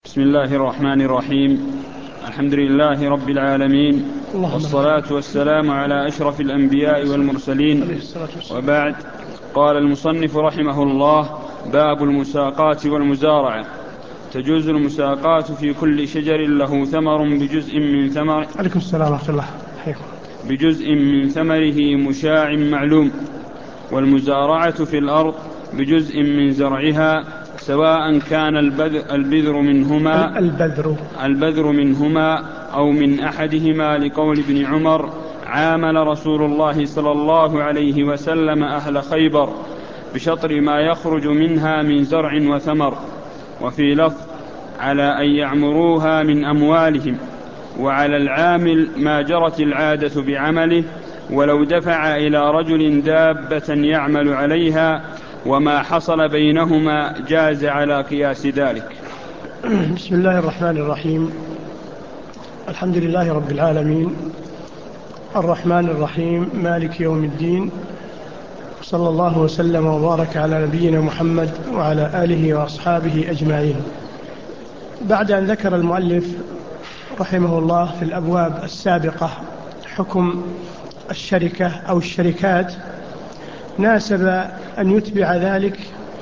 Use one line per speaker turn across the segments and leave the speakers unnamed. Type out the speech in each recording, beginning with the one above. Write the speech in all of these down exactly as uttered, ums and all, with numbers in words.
بسم الله الرحمن الرحيم. الحمد لله رب العالمين، والصلاة والسلام على أشرف الأنبياء والمرسلين، وبعد. قال المصنف رحمه الله: باب المساقات والمزارعة. تجوز المساقات في كل شجر له ثمر بجزء من ثمر
عليكم السلام ورحمة الله
بجزء من ثمره مشاع معلوم، والمزارعة في الأرض بجزء من زرعها، سواء كان البذر منهما
البذر
البذر منهما أو من أحدهما، لقول ابن عمر: عامل رسول الله صلى الله عليه وسلم أهل خيبر بشطر ما يخرج منها من زرع وثمر. وفي لفظ: على أن يعمروها من أموالهم، وعلى العامل ما جرت العادة بعمله، ولو دفع إلى رجل دابة يعمل عليها، وما حصل بينهما جاز على قياس ذلك.
بسم الله الرحمن الرحيم. الحمد لله رب العالمين، الرحمن الرحيم، مالك يوم الدين، صلى الله وسلم وبارك على نبينا محمد وعلى آله وأصحابه أجمعين. بعد أن ذكر المؤلف رحمه الله في الأبواب السابقة حكم الشركة أو الشركات، ناسب أن يتبع ذلك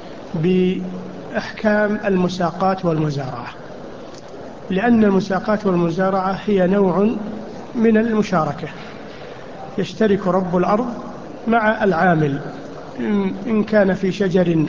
بأحكام المساقات والمزارعة، لأن المساقات والمزارعة هي نوع من المشاركة، يشترك رب الأرض مع العامل، إن كان في شجر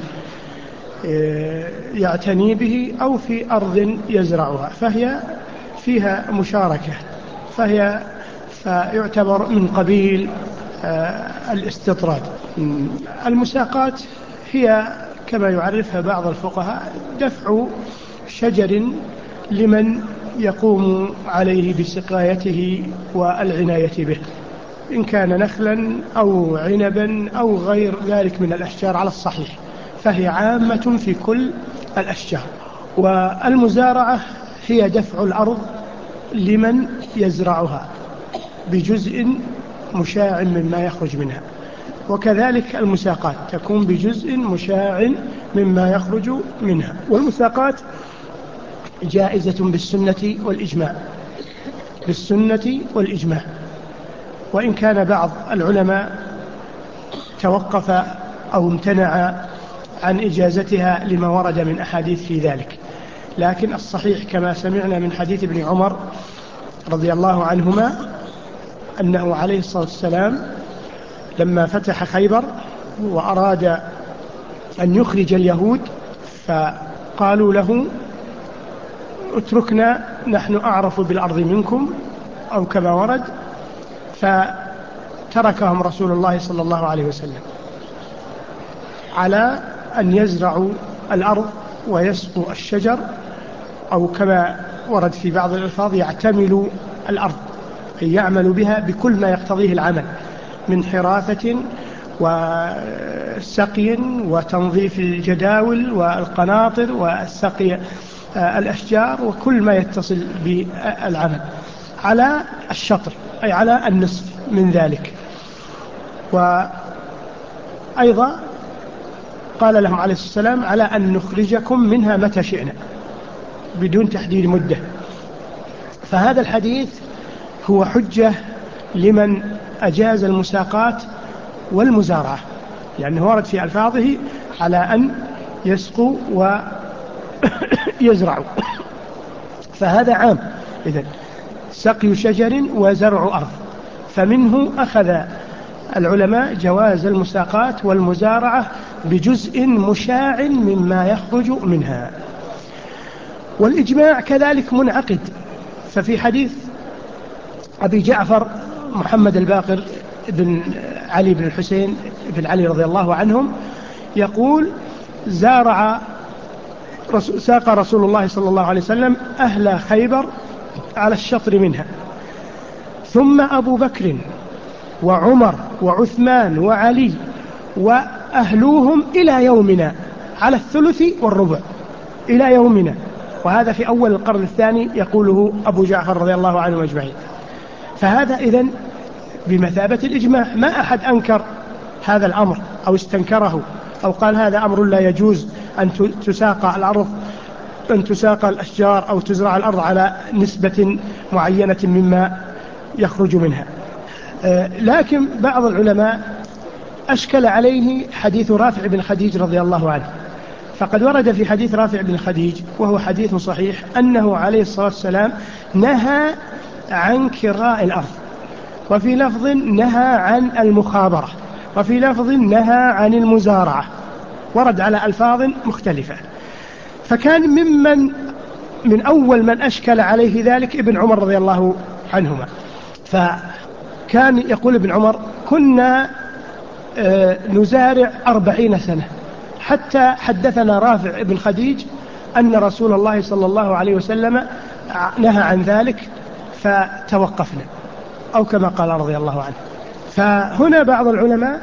يعتني به أو في أرض يزرعها، فهي فيها مشاركة، فهي فيعتبر من قبيل الاستطراد. المساقات هي كما يعرفها بعض الفقهاء دفع شجر لمن يقوم عليه بسقايته والعناية به، إن كان نخلا أو عنبا أو غير ذلك من الأشجار على الصحيح، فهي عامة في كل الأشجار. والمزارعة هي دفع الأرض لمن يزرعها بجزء مشاع مما يخرج منها، وكذلك المساقات تكون بجزء مشاع مما يخرج منها. والمساقات جائزة بالسنة والإجماع بالسنة والإجماع وإن كان بعض العلماء توقف أو امتنع عن إجازتها لما ورد من أحاديث في ذلك، لكن الصحيح كما سمعنا من حديث ابن عمر رضي الله عنهما أنه عليه الصلاة والسلام لما فتح خيبر وأراد أن يخرج اليهود، فقالوا له: اتركنا، نحن أعرف بالأرض منكم، أو كما ورد، فتركهم رسول الله صلى الله عليه وسلم على أن يزرعوا الأرض ويسقوا الشجر، أو كما ورد في بعض الألفاظ يعتملوا الأرض، أي يعمل بها بكل ما يقتضيه العمل من حراثة وسقي وتنظيف الجداول والقناطر وسقي الأشجار وكل ما يتصل بالعمل على الشطر، أي على النصف من ذلك. وأيضا قال لهم عليه السلام: على أن نخرجكم منها متى شئنا، بدون تحديد مدة. فهذا الحديث هو حجة لمن أجاز المساقات والمزارعة، لأنه ورد في ألفاظه على أن يسقوا ويزرعوا، فهذا عام. إذن سقي شجر وزرع أرض، فمنه أخذ العلماء جواز المساقات والمزارعة بجزء مشاع مما يخرج منها. والإجماع كذلك منعقد، ففي حديث أبي جعفر محمد الباقر بن علي بن الحسين بن علي رضي الله عنهم يقول: زارع ساق رسول الله صلى الله عليه وسلم أهل خيبر على الشطر منها، ثم أبو بكر وعمر وعثمان وعلي وأهلوهم إلى يومنا على الثلث والربع إلى يومنا. وهذا في أول القرن الثاني يقوله أبو جعفر رضي الله عنه أجمعين. فهذا إذن بمثابة الإجماع، ما أحد أنكر هذا الأمر أو استنكره أو قال هذا أمر لا يجوز أن تساق الأرض أن تساق الأشجار أو تزرع الأرض على نسبة معينة مما يخرج منها. لكن بعض العلماء أشكل عليه حديث رافع بن خديج رضي الله عنه، فقد ورد في حديث رافع بن خديج وهو حديث صحيح أنه عليه الصلاة والسلام نهى عن كراء الأرض، وفي لفظ نهى عن المخابرة، وفي لفظ نهى عن المزارعة، ورد على ألفاظ مختلفة. فكان ممن من أول من أشكل عليه ذلك ابن عمر رضي الله عنهما، فكان يقول ابن عمر كنا نزارع أربعين سنة حتى حدثنا رافع بن خديج أن رسول الله صلى الله عليه وسلم نهى عن ذلك فتوقفنا، أو كما قال رضي الله عنه. فهنا بعض العلماء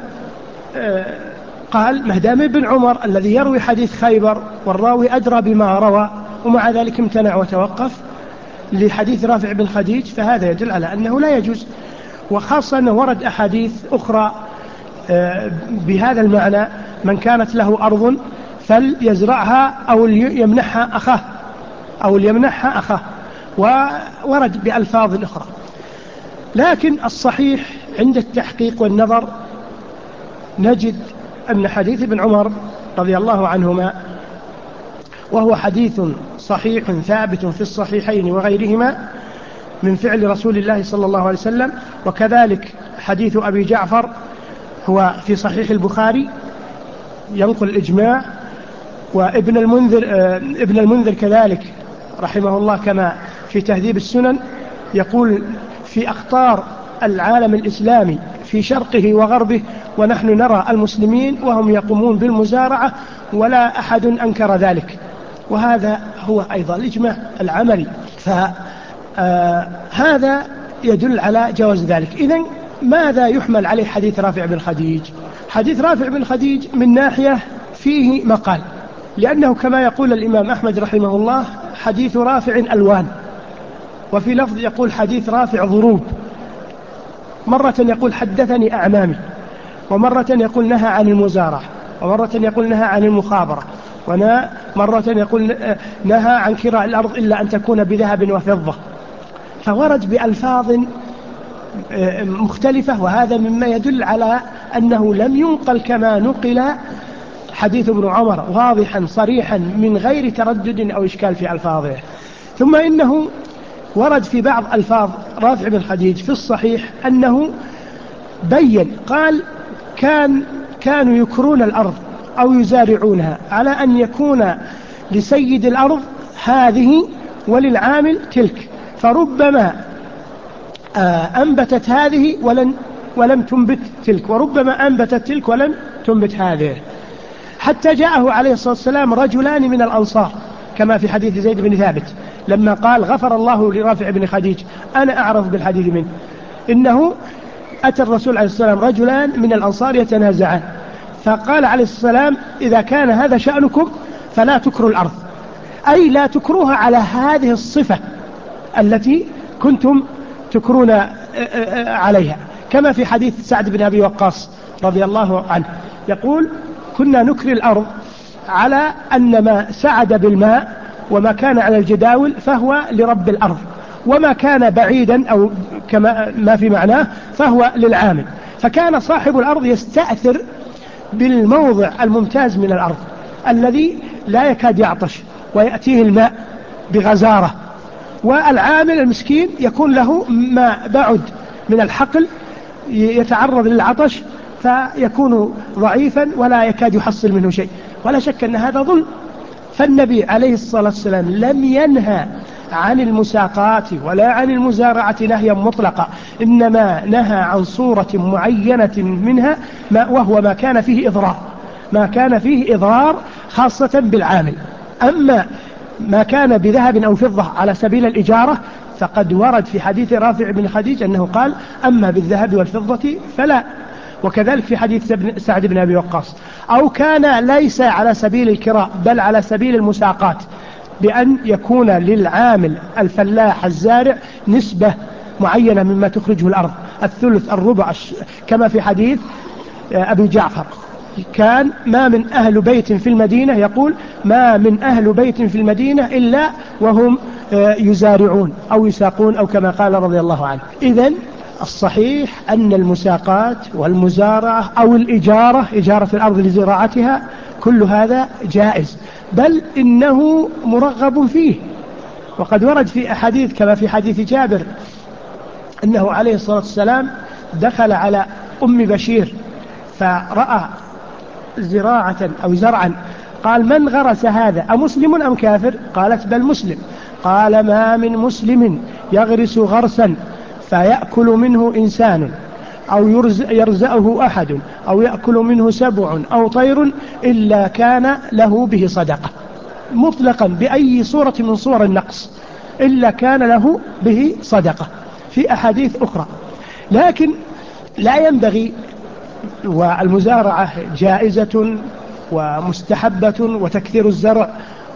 قال مهدام ابن عمر الذي يروي حديث خيبر والراوي أدرى بما روى ومع ذلك امتنع وتوقف لحديث رافع بن خديج، فهذا يدل على أنه لا يجوز. وخاصة أنه ورد أحاديث أخرى بهذا المعنى: من كانت له أرض فليزرعها أو يمنحها أخاه أو ليمنحها أخاه، وورد بألفاظ أخرى. لكن الصحيح عند التحقيق والنظر نجد أن حديث ابن عمر رضي الله عنهما، وهو حديث صحيح ثابت في الصحيحين وغيرهما من فعل رسول الله صلى الله عليه وسلم، وكذلك حديث أبي جعفر هو في صحيح البخاري ينقل الإجماع، وابن المنذر ابن المنذر كذلك رحمه الله كما في تهذيب السنن يقول في أخطار العالم الإسلامي في شرقه وغربه ونحن نرى المسلمين وهم يقومون بالمزارعة ولا أحد أنكر ذلك، وهذا هو أيضا الإجماع العملي. فهذا يدل على جواز ذلك. إذن ماذا يحمل عليه حديث رافع بن خديج؟ حديث رافع بن خديج من ناحية فيه مقال، لأنه كما يقول الإمام أحمد رحمه الله حديث رافع ألوان، وفي لفظ يقول حديث رافع ضروب، مرة يقول حدثني أعمامي، ومرة يقول نهى عن المزارع، ومرة يقول نهى عن المخابرة، ومرة يقول نهى عن كراء الأرض إلا أن تكون بذهب وفضة. فورد بألفاظ مختلفة، وهذا مما يدل على أنه لم ينقل كما نقل حديث ابن عمر واضحا صريحا من غير تردد أو إشكال في ألفاظه. ثم إنه ورد في بعض ألفاظ رافع بن خديج في الصحيح أنه بين قال كان كانوا يكرون الأرض أو يزارعونها على أن يكون لسيد الأرض هذه وللعامل تلك، فربما أنبتت هذه ولن ولم تنبت تلك، وربما أنبتت تلك ولم تنبت هذه، حتى جاءه عليه الصلاة والسلام رجلان من الأنصار كما في حديث زيد بن ثابت لما قال غفر الله لرافع بن خديج أنا أعرف بالحديث منه، إنه أتى الرسول عليه الصلاة والسلام رجلان من الأنصار يتنازعان، فقال عليه الصلاة والسلام إذا كان هذا شأنكم فلا تكروا الأرض، أي لا تكروها على هذه الصفة التي كنتم تكرون عليها، كما في حديث سعد بن أبي وقاص رضي الله عنه يقول كنا نكري الأرض على أن ما سعد بالماء وما كان على الجداول فهو لرب الأرض، وما كان بعيدا أو كما ما في معناه فهو للعامل. فكان صاحب الأرض يستأثر بالموضع الممتاز من الأرض الذي لا يكاد يعطش ويأتيه الماء بغزارة، والعامل المسكين يكون له ما بعد من الحقل يتعرض للعطش فيكون ضعيفا ولا يكاد يحصل منه شيء، ولا شك أن هذا ظلم. فالنبي عليه الصلاة والسلام لم ينهى عن المساقات ولا عن المزارعة نهيا مطلقا، إنما نهى عن صورة معينة منها ما وهو ما كان فيه إضرار ما كان فيه إضرار خاصة بالعامل. أما ما كان بذهب أو فضة على سبيل الإجارة فقد ورد في حديث رافع بن خديج أنه قال أما بالذهب والفضة فلا، وكذلك في حديث سعد بن أبي وقاص. أو كان ليس على سبيل الكراء بل على سبيل المساقات، بأن يكون للعامل الفلاح الزارع نسبة معينة مما تخرجه الأرض، الثلث الربع كما في حديث أبي جعفر. كان ما من أهل بيت في المدينة، يقول ما من أهل بيت في المدينة إلا وهم يزارعون أو يساقون أو كما قال رضي الله عنه. إذن الصحيح أن المساقات والمزارعة أو الإجارة، إجارة الأرض لزراعتها، كل هذا جائز، بل إنه مرغب فيه. وقد ورد في أحاديث كما في حديث جابر أنه عليه الصلاة والسلام دخل على أم بشير فرأى زراعة أو زرعا، قال من غرس هذا أمسلم أم كافر؟ قالت بل مسلم. قال ما من مسلم يغرس غرسا فيأكل منه إنسان أو يرزأه أحد أو يأكل منه سبع أو طير إلا كان له به صدقة، مطلقا بأي صورة من صور النقص، إلا كان له به صدقة، في أحاديث أخرى. لكن لا ينبغي، والمزارعة جائزة ومستحبة وتكثير الزرع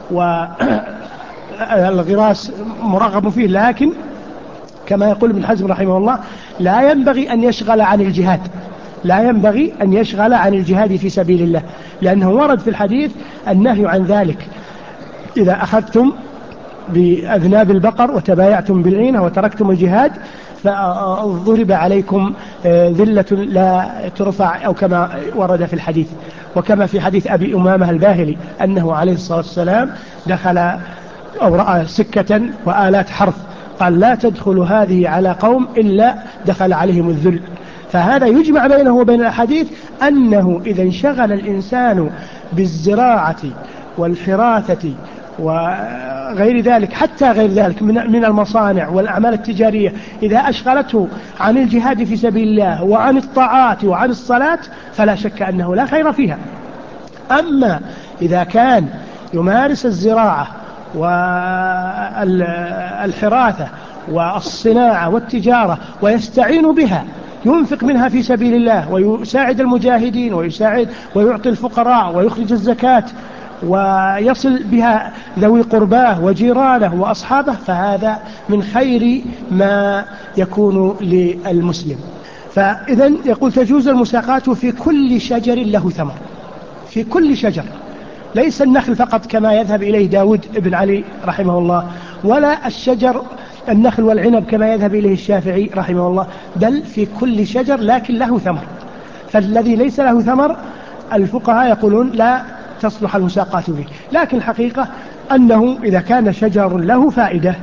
والغراس مرغب فيه، لكن كما يقول ابن حزم رحمه الله لا ينبغي أن يشغل عن الجهاد، لا ينبغي أن يشغل عن الجهاد في سبيل الله، لأنه ورد في الحديث النهي عن ذلك: إذا أخذتم بأذناب البقر وتبايعتم بالعينة وتركتم الجهاد فضرب عليكم ذلة لا ترفع، أو كما ورد في الحديث. وكما في حديث أبي أمامة الباهلي أنه عليه الصلاة والسلام دخل أو رأى سكة وآلات حرث، قال لا تدخل هذه على قوم إلا دخل عليهم الذل. فهذا يجمع بينه وبين الحديث أنه إذا انشغل الإنسان بالزراعة والحراثة وغير ذلك، حتى غير ذلك من المصانع والأعمال التجارية، إذا أشغلته عن الجهاد في سبيل الله وعن الطاعات وعن الصلاة فلا شك أنه لا خير فيها. أما إذا كان يمارس الزراعة والحراثة والصناعة والتجارة ويستعين بها، ينفق منها في سبيل الله ويساعد المجاهدين ويساعد ويعطي الفقراء ويخرج الزكاة ويصل بها ذوي قرباه وجيرانه وأصحابه، فهذا من خير ما يكون للمسلم. فإذن يقول تجوز المساقات في كل شجر له ثمر، في كل شجر، ليس النخل فقط كما يذهب إليه داود بن علي رحمه الله، ولا الشجر النخل والعنب كما يذهب إليه الشافعي رحمه الله، بل في كل شجر لكن له ثمر. فالذي ليس له ثمر الفقهاء يقولون لا تصلح المساقات فيه. لكن الحقيقة أنه إذا كان شجر له فائدة،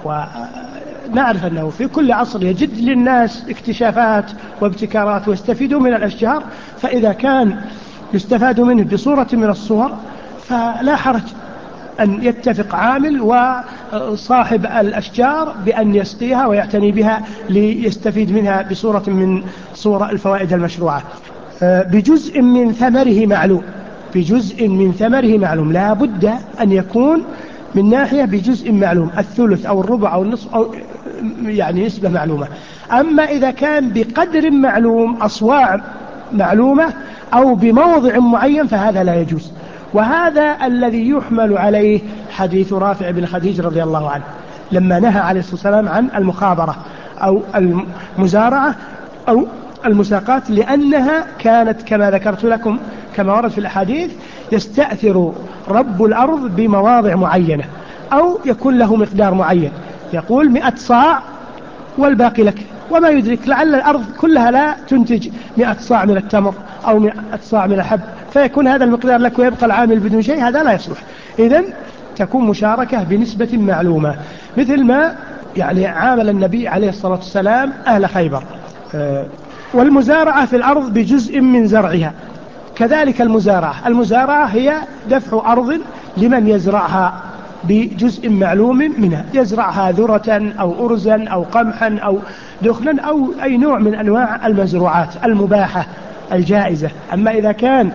ونعرف أنه في كل عصر يجد للناس اكتشافات وابتكارات ويستفيدوا من الأشجار، فإذا كان يستفاد منه بصورة من الصور فلا حرج أن يتفق عامل وصاحب الأشجار بأن يسقيها ويعتني بها ليستفيد منها بصورة من صور الفوائد المشروعة. بجزء من ثمره معلوم، بجزء من ثمره معلوم، لا بد أن يكون من ناحية بجزء معلوم، الثلث أو الربع أو النصف أو يعني نسبة معلومة. أما إذا كان بقدر معلوم، أصواع معلومة أو بموضع معين، فهذا لا يجوز. وهذا الذي يحمل عليه حديث رافع بن خديج رضي الله عنه لما نهى عليه الصلاة والسلام عن المخابرة أو المزارعة أو المساقات، لأنها كانت كما ذكرت لكم كما ورد في الأحاديث يستأثر رب الأرض بمواضع معينة أو يكون له مقدار معين، يقول مئة صاع والباقي لك، وما يدرك لعل الأرض كلها لا تنتج مئة صاع من التمر أو مئة صاع من الحب، فيكون هذا المقدار لك ويبقى العامل بدون شيء، هذا لا يصلح. إذن تكون مشاركة بنسبة معلومة، مثل ما يعني عامل النبي عليه الصلاة والسلام أهل خيبر. والمزارعة في الأرض بجزء من زرعها، كذلك المزارعة المزارعة هي دفع أرض لمن يزرعها بجزء معلوم منها، يزرعها ذرة أو أرزا أو قمحا أو دخلا أو أي نوع من أنواع المزروعات المباحة الجائزة. أما إذا كان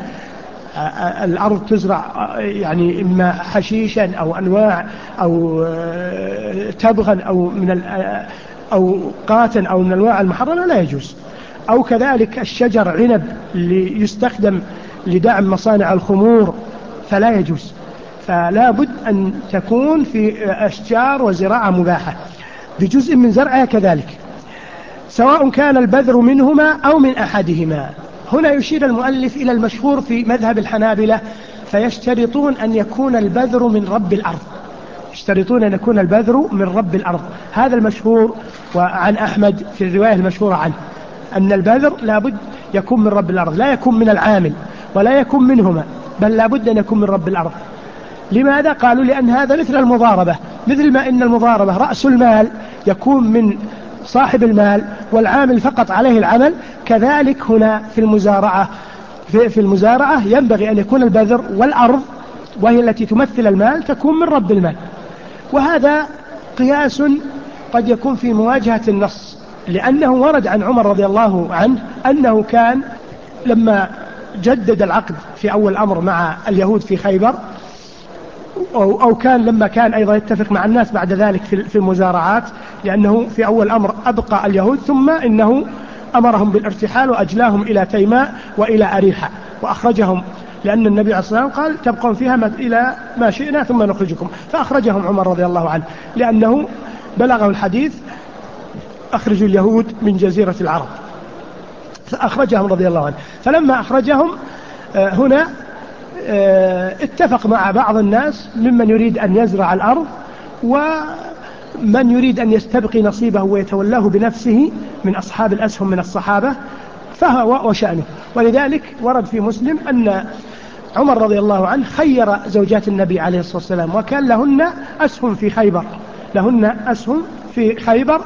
الأرض تزرع يعني إما حشيشا أو أنواع أو تبغا أو من أو قاتا أو من أنواع المحرمة لا يجوز. أو كذلك الشجر عنب اللي يستخدم لدعم مصانع الخمور فلا يجوز. فلا بد أن تكون في أشجار وزراعة مباحة بجزء من زرعها كذلك، سواء كان البذر منهما أو من أحدهما. هنا يشير المؤلف إلى المشهور في مذهب الحنابلة، فيشترطون أن يكون البذر من رب الأرض، يشترطون أن يكون البذر من رب الأرض. هذا المشهور، وعن أحمد في الرواية المشهورة عنه أن البذر لابد يكون من رب الأرض، لا يكون من العامل ولا يكون منهما، بل لابد أن يكون من رب الأرض. لماذا؟ قالوا لأن هذا مثل المضاربة، مثل ما إن المضاربة رأس المال يكون من صاحب المال والعامل فقط عليه العمل، كذلك هنا في المزارعة في, في المزارعة ينبغي أن يكون البذر والأرض وهي التي تمثل المال تكون من رب المال. وهذا قياس قد يكون في مواجهة النص، لأنه ورد عن عمر رضي الله عنه أنه كان لما جدد العقد في أول الأمر مع اليهود في خيبر، أو, أو كان لما كان أيضا يتفق مع الناس بعد ذلك في, في المزارعات، لأنه في أول الأمر أبقى اليهود، ثم إنه أمرهم بالارتحال وأجلاهم إلى تيماء وإلى أريحة وأخرجهم، لأن النبي عليه الصلاة والسلام قال تبقون فيها إلى ما شئنا ثم نخرجكم، فأخرجهم عمر رضي الله عنه لأنه بلغه الحديث أخرجوا اليهود من جزيرة العرب، فأخرجهم رضي الله عنه. فلما أخرجهم هنا اتفق مع بعض الناس ممن يريد أن يزرع الأرض ومن يريد أن يستبقي نصيبه ويتولاه بنفسه من أصحاب الأسهم من الصحابة، فهو وشأنه. ولذلك ورد في مسلم أن عمر رضي الله عنه خير زوجات النبي عليه الصلاة والسلام، وكان لهن أسهم في خيبر، لهن أسهم في خيبر.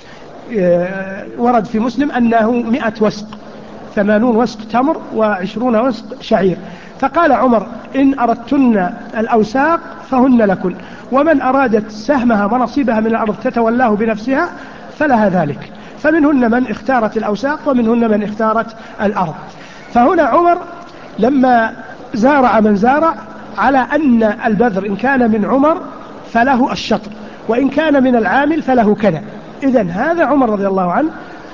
ورد في مسلم أنه مئة وسق، ثمانون وسق تمر وعشرون وسق شعير. فقال عمر إن أردتن الأوساق فهن لكن، ومن أرادت سهمها ونصيبها من الأرض تتولاه بنفسها فلها ذلك. فمنهن من اختارت الأوساق ومنهن من اختارت الأرض. فهنا عمر لما زارع من زارع على أن البذر إن كان من عمر فله الشطر، وإن كان من العامل فله كذا. إذن هذا عمر رضي الله عنه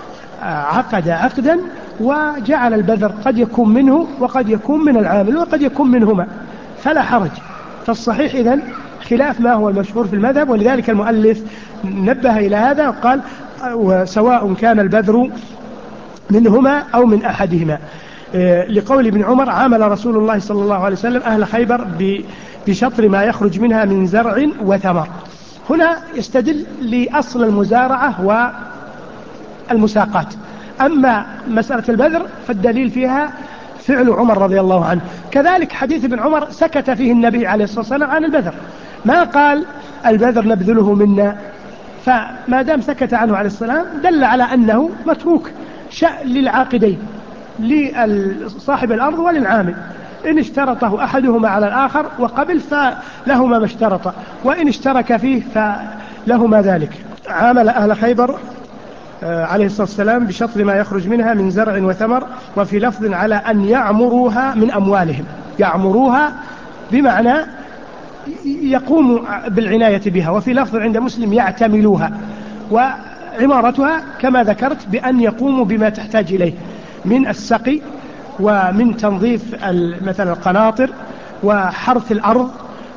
عقد عقدا وجعل البذر قد يكون منه وقد يكون من العامل وقد يكون منهما، فلا حرج. فالصحيح إذن خلاف ما هو المشهور في المذهب، ولذلك المؤلف نبه إلى هذا وقال وسواء كان البذر منهما أو من أحدهما، لقول ابن عمر عامل رسول الله صلى الله عليه وسلم أهل خيبر بشطر ما يخرج منها من زرع وثمر. هنا يستدل لأصل المزارعة والمساقات. أما مسألة البذر فالدليل فيها فعل عمر رضي الله عنه. كذلك حديث ابن عمر سكت فيه النبي عليه الصلاة والسلام عن البذر، ما قال البذر نبذله منا، فما دام سكت عنه عليه السلام دل على أنه متروك شأن للعاقدين، لصاحب الأرض وللعامل. إن اشترطه أحدهما على الآخر وقبل فلهما ما اشترط، وإن اشترك فيه فلهما ذلك. عامل أهل خيبر عليه الصلاة والسلام بشطر ما يخرج منها من زرع وثمر، وفي لفظ على أن يعمروها من أموالهم. يعمروها بمعنى يقوم بالعناية بها، وفي لفظ عند مسلم يعتملوها. وعمارتها كما ذكرت بأن يقوموا بما تحتاج إليه من السقي ومن تنظيف مثلا القناطر وحرث الأرض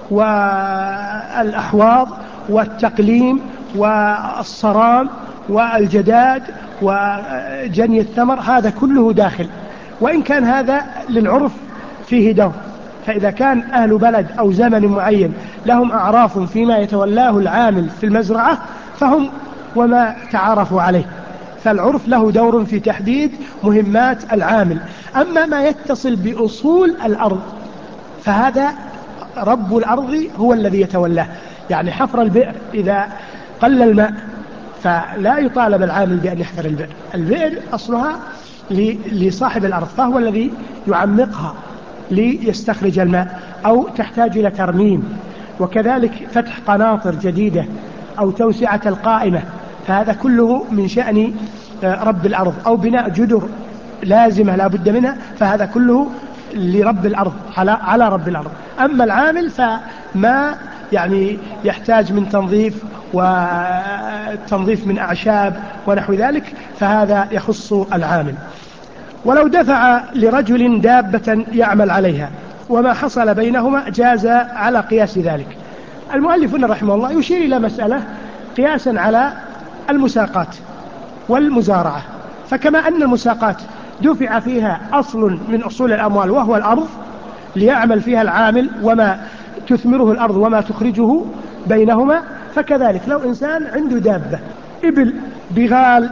والأحواض والتقليم والصرام والجداد وجني الثمر، هذا كله داخل. وإن كان هذا للعرف فيه دور، فإذا كان أهل بلد أو زمن معين لهم أعراف فيما يتولاه العامل في المزرعة فهم وما تعارفوا عليه، فالعرف له دور في تحديد مهمات العامل. أما ما يتصل بأصول الأرض فهذا رب الأرض هو الذي يتولاه. يعني حفر البئر إذا قل الماء فلا يطالب العامل بأن يحفر البئر، البئر أصلها لصاحب الأرض فهو الذي يعمقها ليستخرج الماء، أو تحتاج إلى ترميم. وكذلك فتح قناطر جديدة أو توسعة القائمة، فهذا كله من شأن رب الأرض، أو بناء جدر لازمة لا بد منها، فهذا كله لرب الأرض على على رب الأرض. أما العامل فما يعني يحتاج من تنظيف وتنظيف من أعشاب ونحو ذلك فهذا يخص العامل. ولو دفع لرجل دابة يعمل عليها وما حصل بينهما جاز على قياس ذلك. المؤلف رحمه الله يشير إلى مسألة قياسا على المساقات والمزارعة. فكما أن المساقات دفع فيها أصل من أصول الأموال وهو الأرض ليعمل فيها العامل وما تثمره الأرض وما تخرجه بينهما، فكذلك لو إنسان عنده دابة، إبل، بغال،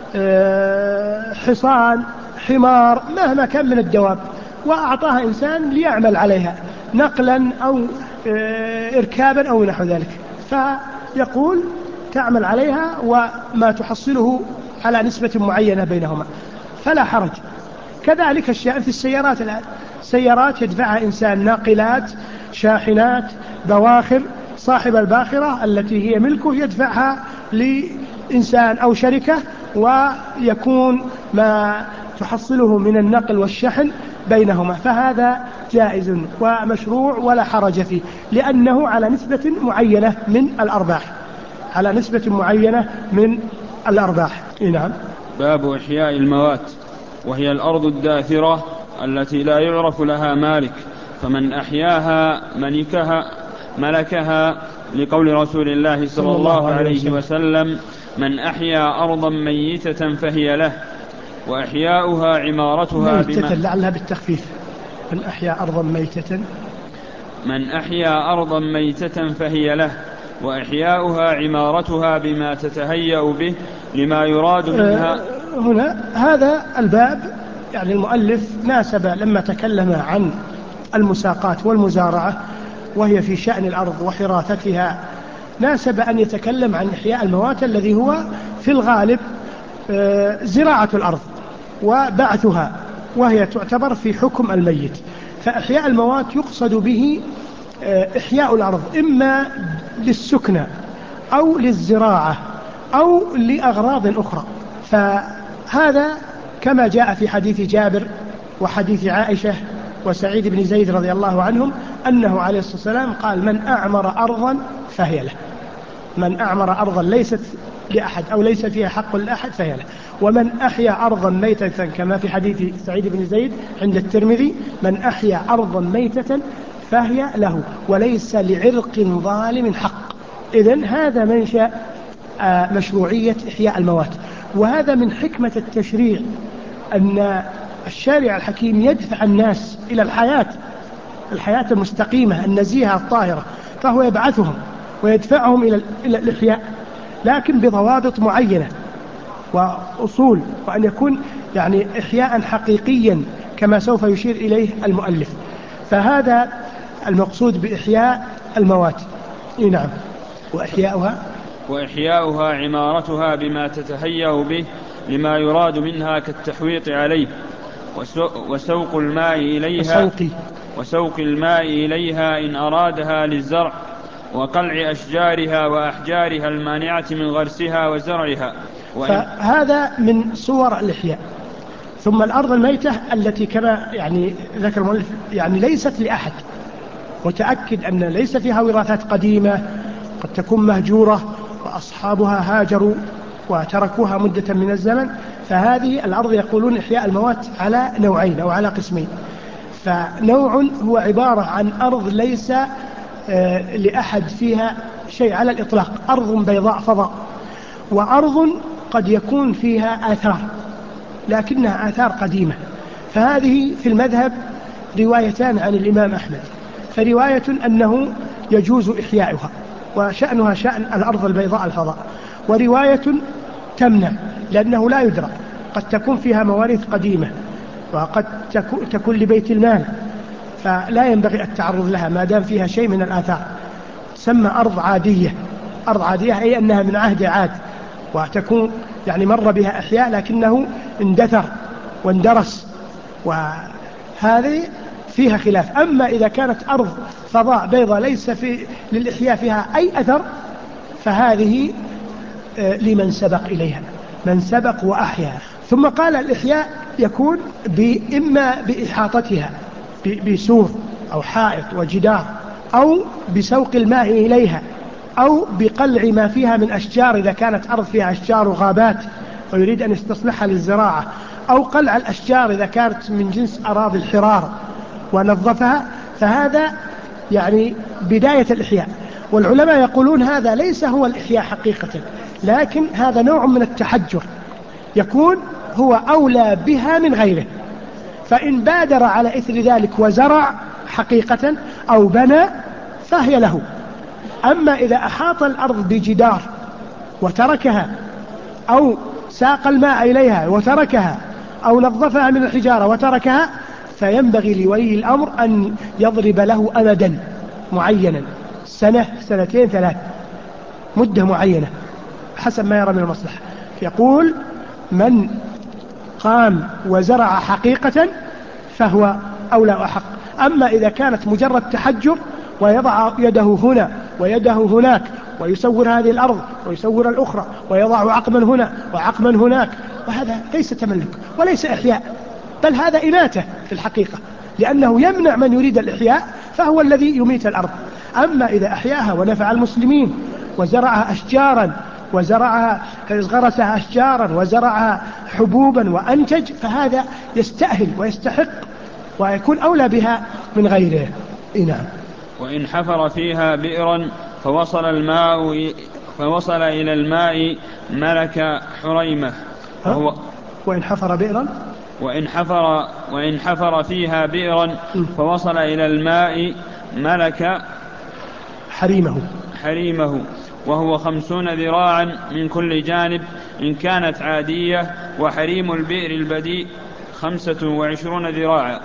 حصان، حمار، مهما كان من الدواب، وأعطاها إنسان ليعمل عليها نقلا أو إركابا أو نحو ذلك، فيقول تعمل عليها وما تحصله على نسبة معينة بينهما فلا حرج. كذلك الشيء في السيارات الآن، سيارات يدفعها إنسان، ناقلات، شاحنات، بواخر، صاحب الباخرة التي هي ملكه يدفعها لإنسان أو شركة ويكون ما تحصله من النقل والشحن بينهما، فهذا جائز ومشروع ولا حرج فيه لأنه على نسبة معينة من الأرباح، على نسبة معينة من الأرباح. نعم.
باب إحياء الموات، وهي الأرض الداثرة التي لا يعرف لها مالك، فمن أحياها ملكها ملكها لقول رسول الله صلى الله عليه وسلم: من أحيا أرضا ميتة فهي له، وإحياؤها عمارتها
بما لعلها بالتخفيف. من أحيا أرضا ميتة
من أحيا أرضا ميتة فهي له، وإحياؤها عمارتها بما تتهيأ به لما يراد منها.
أه هنا هذا الباب يعني المؤلف ناسب لما تكلم عن المساقات والمزارعة وهي في شأن الأرض وحراثتها، ناسب أن يتكلم عن إحياء الموات الذي هو في الغالب أه زراعة الأرض وبعثها، وهي تعتبر في حكم الميت. فإحياء الموات يقصد به إحياء الأرض إما للسكنة أو للزراعة أو لأغراض أخرى، فهذا كما جاء في حديث جابر وحديث عائشة وسعيد بن زيد رضي الله عنهم أنه عليه الصلاة والسلام قال: من أعمر أرضا فهي له، من أعمر أرضا ليست لأحد أو ليس فيها حق لأحد فهي له، ومن أحيا أرضا ميتة كما في حديث سعيد بن زيد عند الترمذي: من أحيا أرضا ميتة فهي له وليس لعرق ظالم حق. إذن هذا منشأ مشروعية إحياء الموات، وهذا من حكمة التشريع أن الشارع الحكيم يدفع الناس إلى الحياة الحياة المستقيمة النزيهة الطاهرة، فهو يبعثهم ويدفعهم إلى إلى الإحياء، لكن بضوابط معينة وأصول، وأن يكون يعني إحياء حقيقيا كما سوف يشير إليه المؤلف. فهذا المقصود بإحياء الموات. نعم. وإحياؤها
وإحياؤها عمارتها بما تتهيأ به لما يراد منها كالتحويط عليه، وسوق الماء إليها وسوق الماء إليها إن أرادها للزرع، وقلع أشجارها وأحجارها المانعة من غرسها وزرعها.
فهذا من صور الإحياء. ثم الأرض الميتة التي كما يعني ذكر المؤلف يعني ليست لأحد، وتأكد أن ليس فيها وراثات قديمة، قد تكون مهجورة وأصحابها هاجروا وتركوها مدة من الزمن، فهذه الأرض يقولون إحياء الموات على نوعين أو على قسمين. فنوع هو عبارة عن أرض ليس لأحد فيها شيء على الإطلاق، أرض بيضاء فضاء، وأرض قد يكون فيها آثار لكنها آثار قديمة. فهذه في المذهب روايتان عن الإمام أحمد، فرواية أنه يجوز إحياؤها وشأنها شأن الأرض البيضاء الفضاء، ورواية تمنع لأنه لا يدرى، قد تكون فيها مواريث قديمة وقد تكون لبيت المال، فلا ينبغي التعرض لها ما دام فيها شيء من الآثار. تسمى أرض عادية. أرض عادية أي أنها من عهد عاد، وتكون يعني مر بها إحياء لكنه اندثر واندرس، وهذه فيها خلاف. أما إذا كانت أرض فضاء بيضاء ليس في للإحياء فيها أي أثر فهذه لمن سبق إليها، من سبق وأحيا. ثم قال الإحياء يكون إما بإحاطتها بسور أو حائط وجدار، أو بسوق الماء إليها، أو بقلع ما فيها من أشجار إذا كانت أرض فيها أشجار وغابات ويريد أن يستصلحها للزراعة، أو قلع الأشجار إذا كانت من جنس أراضي الحرار ونظفها، فهذا يعني بداية الإحياء. والعلماء يقولون هذا ليس هو الإحياء حقيقة، لكن هذا نوع من التحجر، يكون هو أولى بها من غيره، فإن بادر على إثر ذلك وزرع حقيقة أو بنى فهي له. أما إذا أحاط الأرض بجدار وتركها، أو ساق الماء إليها وتركها، أو نظفها من الحجارة وتركها، فينبغي لولي الأمر أن يضرب له أمدا معينا، سنة سنتين ثلاث، مدة معينة حسب ما يرى من المصلحة. يقول من قام وزرع حقيقة فهو أولى وأحق. أما إذا كانت مجرد تحجر ويضع يده هنا ويده هناك ويسور هذه الأرض ويسور الأخرى ويضع عقما هنا وعقما هناك، وهذا ليس تملك وليس إحياء، بل هذا إماتة في الحقيقة، لأنه يمنع من يريد الإحياء فهو الذي يميت الأرض. أما إذا أحياها ونفع المسلمين وزرعها أشجارا وزرعها غرسها أشجارا وزرعها حبوبا وأنتج، فهذا يستأهل ويستحق ويكون أولى بها من غيره. نعم.
وإن حفر فيها بئرا فوصل الماء فوصل إلى الماء ملك حريمة وهو
وإن حفر بئرا
وإن حفر وإن حفر فيها بئرا فوصل إلى الماء ملك
حريمه
حريمه وهو خمسون ذراعا من كل جانب إن كانت عادية، وحريم البئر البديء خمسة وعشرون ذراعا.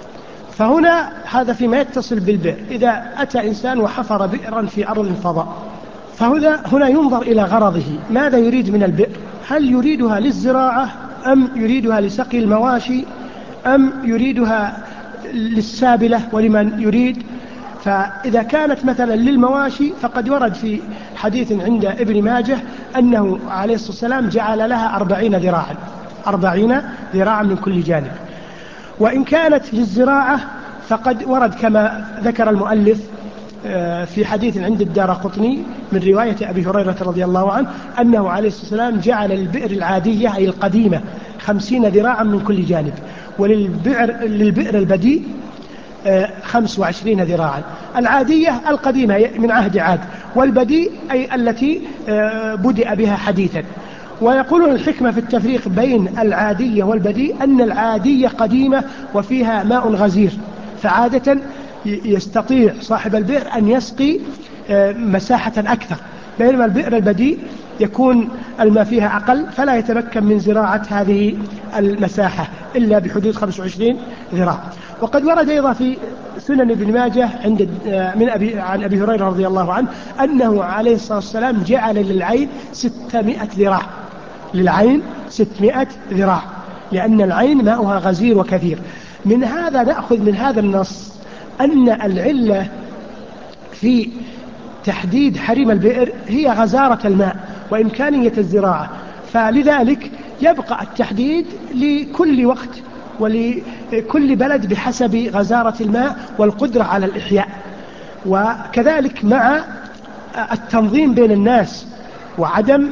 فهنا هذا فيما يتصل بالبئر. إذا أتى إنسان وحفر بئرا في أرض الفضاء، فهنا هنا ينظر إلى غرضه، ماذا يريد من البئر؟ هل يريدها للزراعة أم يريدها لسقي المواشي أم يريدها للسابلة ولمن يريد؟ فإذا كانت مثلا للمواشي فقد ورد في حديث عند ابن ماجه أنه عليه الصلاة والسلام جعل لها أربعين ذراعا أربعين ذراعا من كل جانب. وإن كانت للزراعة فقد ورد كما ذكر المؤلف في حديث عند الدارقطني من رواية أبي هريرة رضي الله عنه أنه عليه الصلاة والسلام جعل البئر العادية أي القديمة خمسين ذراعا من كل جانب، وللبئر للبئر البديء خمس وعشرين ذراعا. العادية القديمة من عهد عاد، والبديء أي التي بدأ بها حديثا. ويقولون الحكمة في التفريق بين العادية والبديء أن العادية قديمة وفيها ماء غزير، فعادة يستطيع صاحب البئر أن يسقي مساحة أكثر، بينما البئر البديء يكون الماء فيها أقل فلا يتمكن من زراعة هذه المساحة إلا بحدود خمس وعشرين ذراع. وقد ورد أيضا في سنن ابن ماجه عند من أبي عن أبي هريرة رضي الله عنه أنه عليه الصلاة والسلام جعل للعين ستمائة ذراع، للعين ستمائة ذراع، لأن العين ماؤها غزير وكثير. من هذا نأخذ من هذا النص أن العلة في تحديد حريم البئر هي غزارة الماء وإمكانية الزراعة، فلذلك يبقى التحديد لكل وقت ولكل بلد بحسب غزارة الماء والقدرة على الإحياء، وكذلك مع التنظيم بين الناس وعدم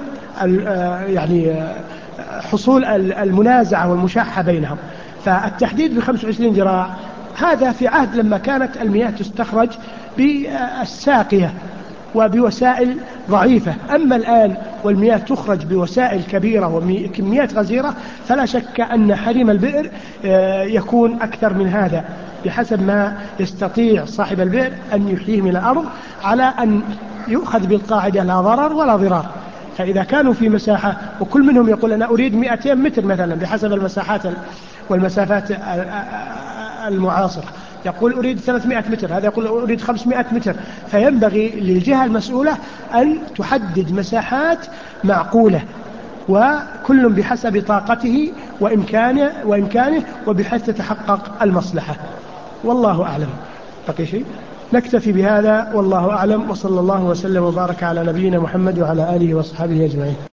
يعني حصول المنازعة والمشاحة بينهم. فالتحديد بخمس وعشرين ذراع هذا في عهد لما كانت المياه تستخرج بالساقية وبوسائل ضعيفة، أما الآن والمياه تخرج بوسائل كبيرة وكميات غزيرة فلا شك أن حريم البئر يكون أكثر من هذا بحسب ما يستطيع صاحب البئر أن يحييه من الأرض، على أن يؤخذ بالقاعدة لا ضرر ولا ضرار. فإذا كانوا في مساحة وكل منهم يقول أنا أريد مئتين متر مثلا بحسب المساحات والمسافات المعاصرة، يقول أريد ثلاثمائة متر، هذا يقول أريد خمسمائة متر، فينبغي للجهة المسؤولة أن تحدد مساحات معقولة وكل بحسب طاقته وإمكانه, وإمكانه وبحيث تتحقق المصلحة. والله أعلم. بقي شيء؟ نكتفي بهذا والله أعلم، وصلى الله وسلم وبارك على نبينا محمد وعلى آله وصحبه أجمعين.